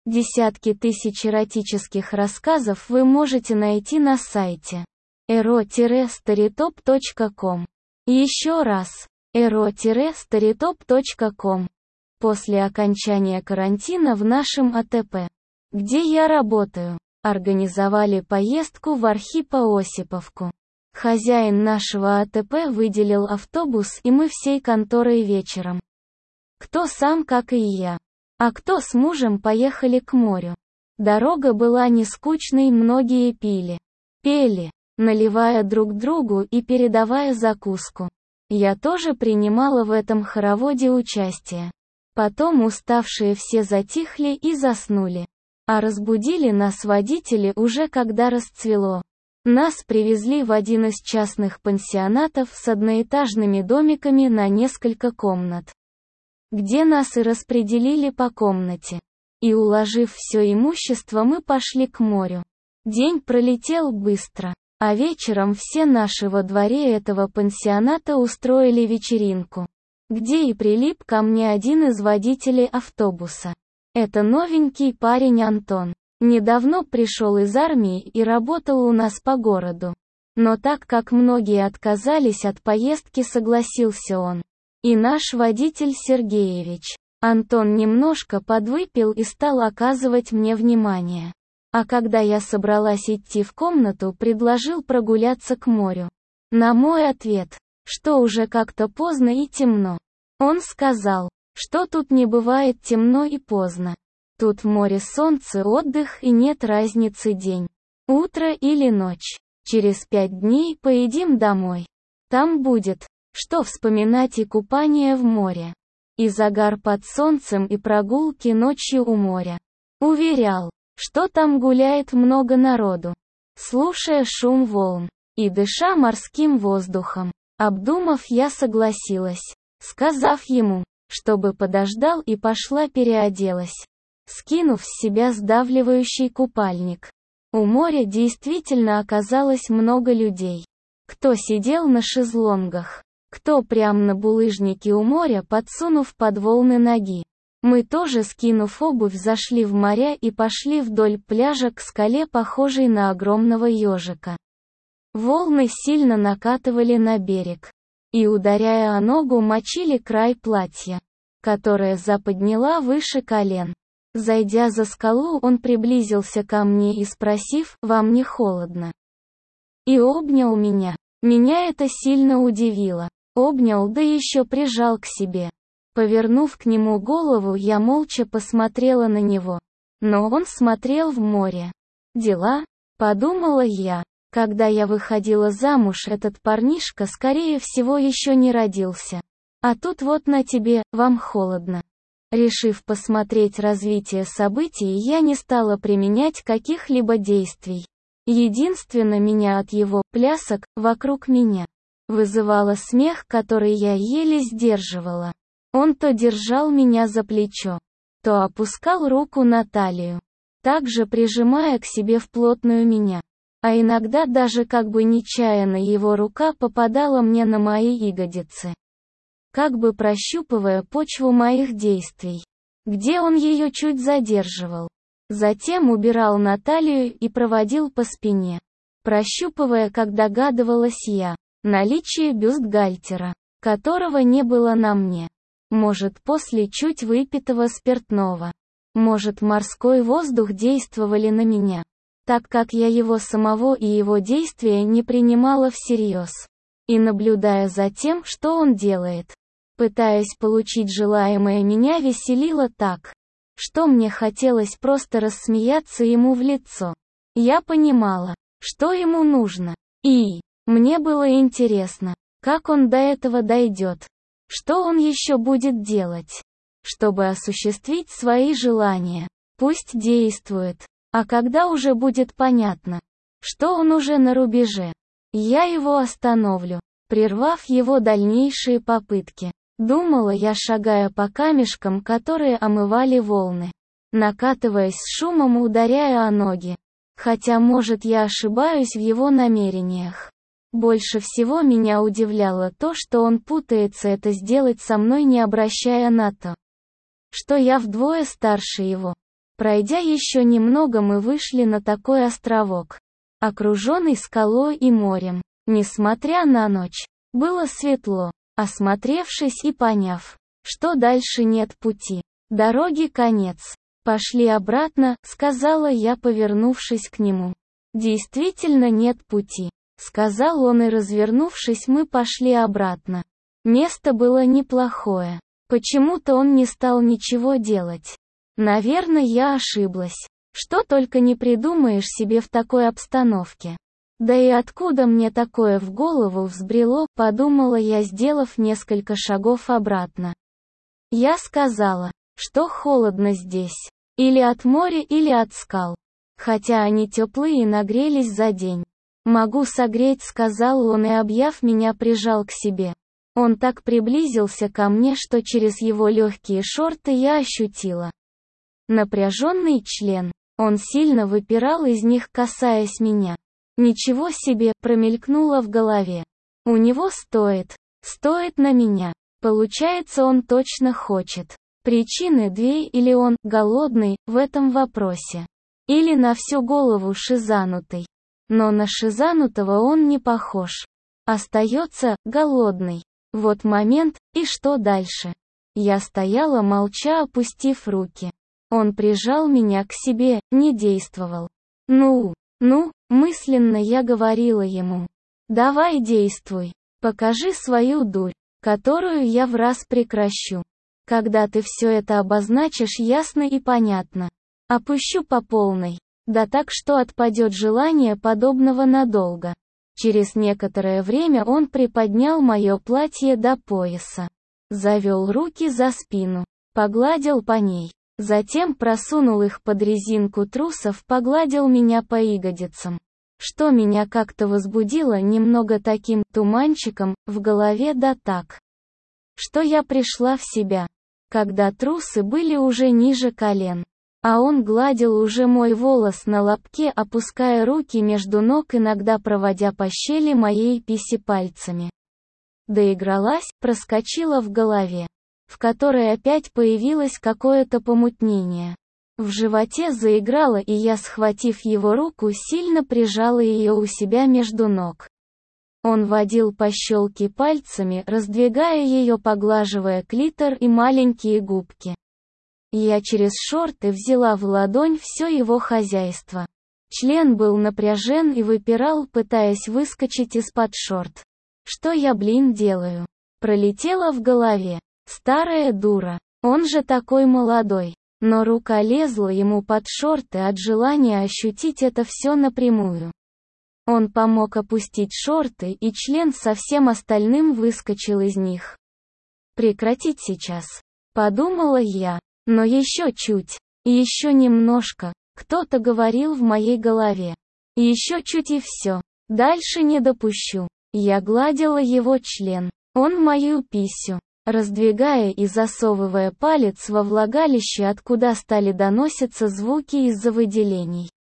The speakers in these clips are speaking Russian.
Десятки тысяч эротических рассказов вы можете найти на сайте ero-storytop.com. Еще раз, ero-storytop.com. После окончания карантина в нашем АТП, где я работаю, организовали поездку в Архипо-Осиповку. Хозяин нашего АТП выделил автобус, и мы всей конторой вечером. Кто сам, как и я, а кто с мужем, поехали к морю. Дорога была не скучной, многие пели, наливая друг другу и передавая закуску. Я тоже принимала в этом хороводе участие. Потом уставшие все затихли и заснули. А разбудили нас водители уже когда расцвело. Нас привезли в один из частных пансионатов с одноэтажными домиками на несколько комнат, где нас и распределили по комнате. И уложив все имущество, мы пошли к морю. День пролетел быстро, а вечером все наши во дворе этого пансионата устроили вечеринку, где и прилип ко мне один из водителей автобуса. Это новенький парень Антон. Недавно пришел из армии и работал у нас по городу. Но так как многие отказались от поездки, согласился он. И наш водитель Сергеевич. Антон немножко подвыпил и стал оказывать мне внимание. А когда я собралась идти в комнату, предложил прогуляться к морю. На мой ответ, что уже как-то поздно и темно. Он сказал, что тут не бывает темно и поздно. Тут в море солнце, отдых и нет разницы день, утро или ночь. Через 5 дней поедем домой. Там будет, что вспоминать, и купание в море, и загар под солнцем, и прогулки ночью у моря. Уверял, что там гуляет много народу, слушая шум волн и дыша морским воздухом. Обдумав, я согласилась, сказав ему, чтобы подождал, и пошла переоделась, скинув с себя сдавливающий купальник. У моря действительно оказалось много людей. Кто сидел на шезлонгах, кто прямо на булыжнике у моря, подсунув под волны ноги. Мы тоже, скинув обувь, зашли в моря и пошли вдоль пляжа к скале, похожей на огромного ежика. Волны сильно накатывали на берег и, ударяя о ногу, мочили край платья, которое заподняла выше колен. Зайдя за скалу, он приблизился ко мне и, спросив, «Вам не холодно?» И обнял меня. Меня это сильно удивило. Обнял, да еще прижал к себе. Повернув к нему голову, я молча посмотрела на него. Но он смотрел в море. «Дела?» — подумала я. Когда я выходила замуж, этот парнишка, скорее всего, еще не родился. А тут вот на тебе, вам холодно. Решив посмотреть развитие событий, я не стала применять каких-либо действий. Единственно, меня от его плясок вокруг меня вызывало смех, который я еле сдерживала. Он то держал меня за плечо, то опускал руку на талию, также прижимая к себе вплотную меня. А иногда даже как бы нечаянно его рука попадала мне на мои ягодицы, как бы прощупывая почву моих действий, где он ее чуть задерживал. Затем убирал на талию и проводил по спине, прощупывая, как догадывалась я, наличие бюстгальтера, которого не было на мне. Может, после чуть выпитого спиртного. Может, морской воздух действовали на меня, так как я его самого и его действия не принимала всерьез. И, наблюдая за тем, что он делает, пытаясь получить желаемое, меня веселило так, что мне хотелось просто рассмеяться ему в лицо. Я понимала, что ему нужно. И мне было интересно, как он до этого дойдет. Что он еще будет делать, чтобы осуществить свои желания? Пусть действует. А когда уже будет понятно, что он уже на рубеже, я его остановлю, прервав его дальнейшие попытки. Думала я, шагая по камешкам, которые омывали волны, накатываясь с шумом и ударяя о ноги. Хотя, может, я ошибаюсь в его намерениях. Больше всего меня удивляло то, что он путается это сделать со мной, не обращая на то, что я вдвое старше его. Пройдя еще немного, мы вышли на такой островок, окруженный скалой и морем. Несмотря на ночь, было светло. Осмотревшись и поняв, что дальше нет пути, дороги конец, пошли обратно, сказала я, повернувшись к нему. Действительно нет пути, сказал он, и развернувшись, мы пошли обратно. Место было неплохое. Почему-то он не стал ничего делать. Наверное, я ошиблась. Что только не придумаешь себе в такой обстановке. Да и откуда мне такое в голову взбрело, подумала я, сделав несколько шагов обратно. Я сказала, что холодно здесь. Или от моря, или от скал. Хотя они теплые и нагрелись за день. Могу согреть, сказал он, и, объяв меня, прижал к себе. Он так приблизился ко мне, что через его легкие шорты я ощутила напряженный член. Он сильно выпирал из них, касаясь меня. Ничего себе, промелькнуло в голове. У него стоит на меня. Получается, он точно хочет. Причины две: или он голодный в этом вопросе, или на всю голову шизанутый. Но на шизанутого он не похож. Остается голодный. Вот момент, и что дальше? Я стояла молча, опустив руки. Он прижал меня к себе, не действовал. Ну, мысленно я говорила ему. Давай действуй. Покажи свою дурь, которую я враз прекращу. Когда ты все это обозначишь ясно и понятно. Опущу по полной. Да так, что отпадет желание подобного надолго. Через некоторое время он приподнял мое платье до пояса. Завел руки за спину. Погладил по ней. Затем просунул их под резинку трусов, погладил меня по ягодицам. Что меня как-то возбудило немного таким туманчиком в голове, да так, что я пришла в себя, когда трусы были уже ниже колен. А он гладил уже мой волос на лобке, опуская руки между ног, иногда проводя по щели моей писи пальцами. Доигралась, проскочила в голове, в которой опять появилось какое-то помутнение. В животе заиграло, и я, схватив его руку, сильно прижала ее у себя между ног. Он водил по щелке пальцами, раздвигая ее, поглаживая клитор и маленькие губки. Я через шорты взяла в ладонь все его хозяйство. Член был напряжен и выпирал, пытаясь выскочить из-под шорт. Что я, делаю? Пролетело в голове. Старая дура. Он же такой молодой. Но рука лезла ему под шорты от желания ощутить это все напрямую. Он помог опустить шорты, и член со всем остальным выскочил из них. Прекратить сейчас, подумала я. Но еще чуть, еще немножко, кто-то говорил в моей голове. Еще чуть и все. Дальше не допущу. Я гладила его член, он мою писю, раздвигая и засовывая палец во влагалище, откуда стали доноситься звуки из-за выделений.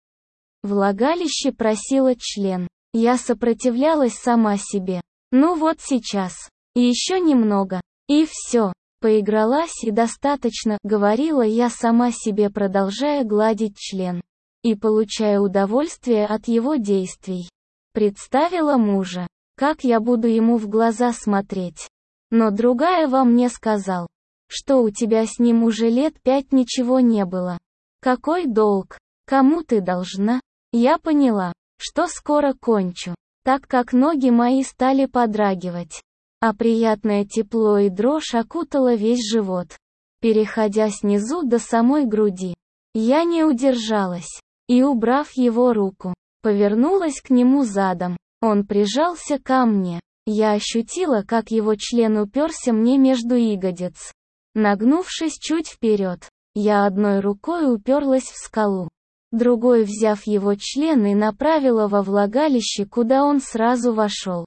Влагалище просило член. Я сопротивлялась сама себе. Ну вот сейчас. И еще немного. И все. Поигралась, и достаточно, говорила я сама себе, продолжая гладить член. И получая удовольствие от его действий. Представила мужа. Как я буду ему в глаза смотреть. Но другая во мне сказал, что у тебя с ним уже лет 5 ничего не было. Какой долг? Кому ты должна? Я поняла, что скоро кончу, так как ноги мои стали подрагивать. А приятное тепло и дрожь окутала весь живот, переходя снизу до самой груди. Я не удержалась, и, убрав его руку, повернулась к нему задом. Он прижался ко мне. Я ощутила, как его член уперся мне между ягодиц. Нагнувшись чуть вперед, я одной рукой уперлась в скалу, другой, взяв его член, и направила во влагалище, куда он сразу вошел.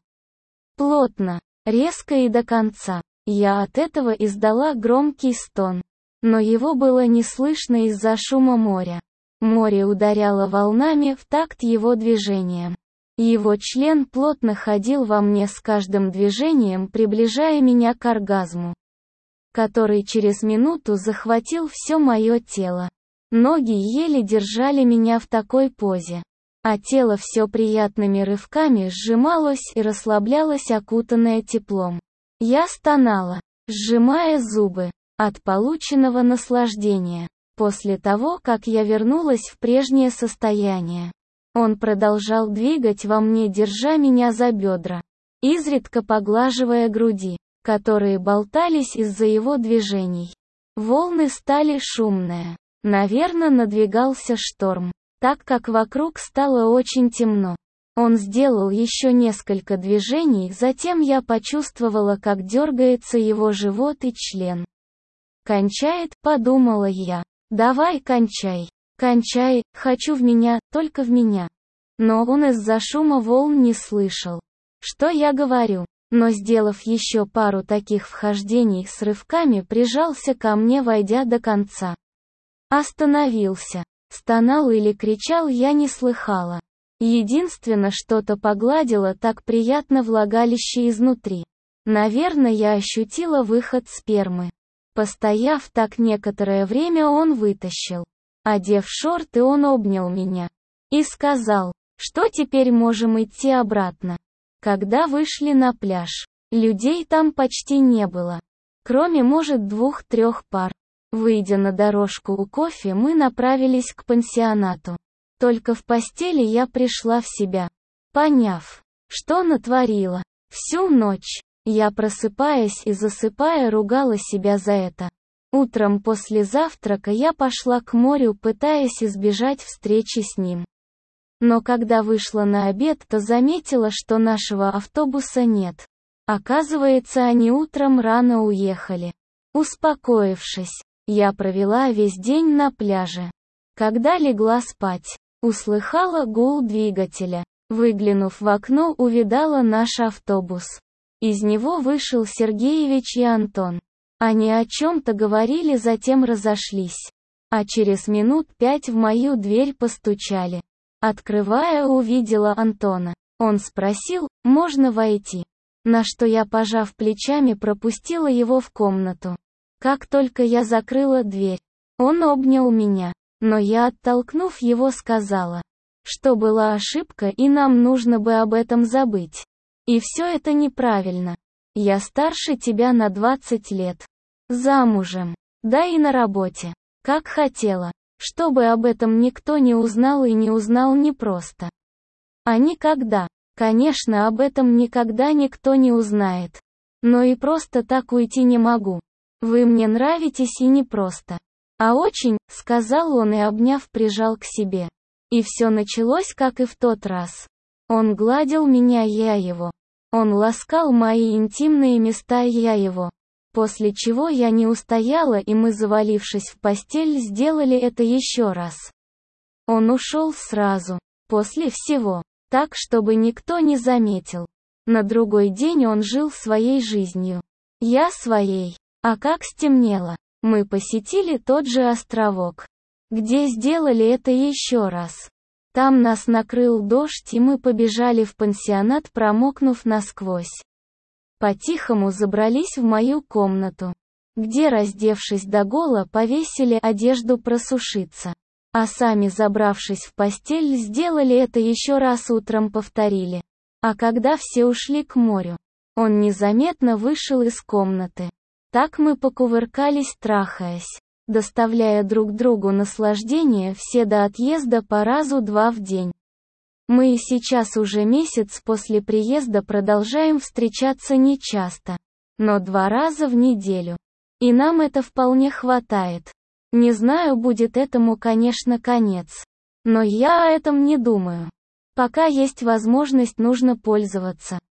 Плотно. Резко и до конца. Я от этого издала громкий стон. Но его было не слышно из-за шума моря. Море ударяло волнами в такт его движениям. Его член плотно ходил во мне с каждым движением, приближая меня к оргазму, который через минуту захватил все мое тело. Ноги еле держали меня в такой позе, а тело все приятными рывками сжималось и расслаблялось, окутанное теплом. Я стонала, сжимая зубы, от полученного наслаждения. После того, как я вернулась в прежнее состояние, он продолжал двигать во мне, держа меня за бедра, изредка поглаживая груди, которые болтались из-за его движений. Волны стали шумные. Наверное, надвигался шторм, так как вокруг стало очень темно. Он сделал еще несколько движений, затем я почувствовала, как дергается его живот и член. «Кончает», — подумала я. «Давай, кончай. Кончай, хочу в меня, только в меня». Но он из-за шума волн не слышал, что я говорю. Но сделав еще пару таких вхождений с рывками, прижался ко мне, войдя до конца. Остановился. Стонал или кричал, я не слыхала. Единственно, что-то погладило так приятно влагалище изнутри. Наверное, я ощутила выход спермы. Постояв так некоторое время, он вытащил. Одев шорты, он обнял меня и сказал, что теперь можем идти обратно. Когда вышли на пляж, людей там почти не было, кроме, может, 2-3 пар. Выйдя на дорожку у кофе, мы направились к пансионату. Только в постели я пришла в себя, поняв, что натворила. Всю ночь я, просыпаясь и засыпая, ругала себя за это. Утром после завтрака я пошла к морю, пытаясь избежать встречи с ним. Но когда вышла на обед, то заметила, что нашего автобуса нет. Оказывается, они утром рано уехали. Успокоившись, я провела весь день на пляже. Когда легла спать, услыхала гул двигателя. Выглянув в окно, увидала наш автобус. Из него вышел Сергеевич и Антон. Они о чем-то говорили, затем разошлись. А через минут 5 в мою дверь постучали. Открывая, увидела Антона. Он спросил, можно войти. На что я, пожав плечами, пропустила его в комнату. Как только я закрыла дверь, он обнял меня. Но я, оттолкнув его, сказала, что была ошибка и нам нужно бы об этом забыть. И все это неправильно. Я старше тебя на 20 лет. Замужем. Да и на работе. Как хотела. Чтобы об этом никто не узнал, и не узнал не просто. А никогда. Конечно, об этом никогда никто не узнает. Но и просто так уйти не могу. Вы мне нравитесь, и не просто, а очень, сказал он и, обняв, прижал к себе. И все началось, как и в тот раз. Он гладил меня, я его. Он ласкал мои интимные места, я его. После чего я не устояла, и мы, завалившись в постель, сделали это еще раз. Он ушел сразу, после всего, так, чтобы никто не заметил. На другой день он жил своей жизнью. Я своей. А как стемнело, мы посетили тот же островок, где сделали это еще раз. Там нас накрыл дождь, и мы побежали в пансионат, промокнув насквозь. По-тихому забрались в мою комнату, где, раздевшись догола, повесили одежду просушиться. А сами, забравшись в постель, сделали это еще раз, утром повторили. А когда все ушли к морю, он незаметно вышел из комнаты. Так мы покувыркались, трахаясь, доставляя друг другу наслаждение все до отъезда по разу 2 в день. Мы и сейчас уже месяц после приезда продолжаем встречаться нечасто, но 2 раза в неделю. И нам это вполне хватает. Не знаю, будет этому, конечно, конец. Но я о этом не думаю. Пока есть возможность, нужно пользоваться.